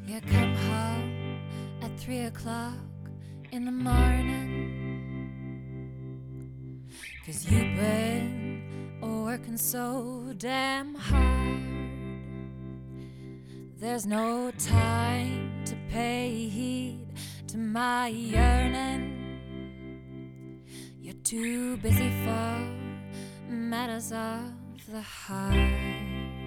You come home at 3 o'clock in the morning, 'cause you've been working so damn hard. There's no time to pay heed to my yearning. You're too busy for matters of the heart.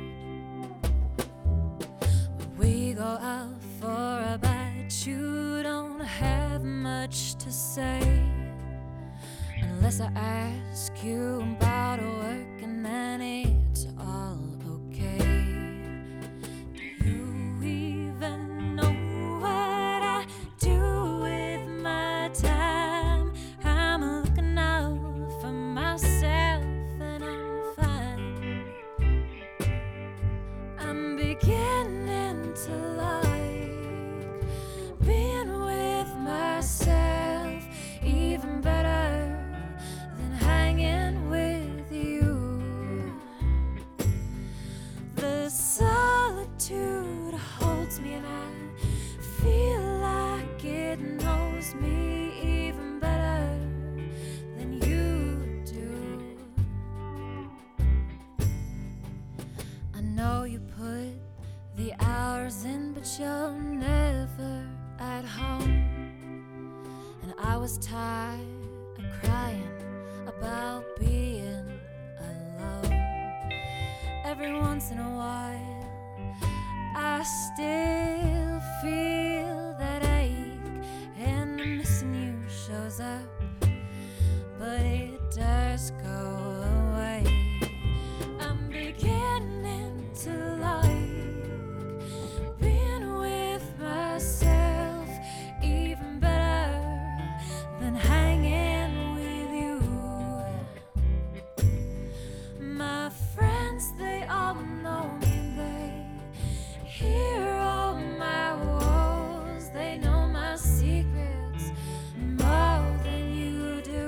We go out for a bite, you don't have much to say, unless I ask you about work, and then it's all okay. Do you even know what I do with my time? I'm looking out for myself and I'm fine. I'm beginning to like being with myself even better than hanging with you. The solitude holds me and I feel like it knows me even better than you do. I know you put the hours in, but you're never at home. And I was tired of crying about being alone. Every once in a while I still feel that ache, and the missing you shows up, but it does go away. I'm beginning to like being with myself even better than hanging with you. My friends, they all know me, they hear all my woes, they know my secrets more than you do.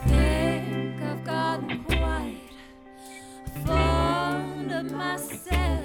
I've gotten quite fond of myself.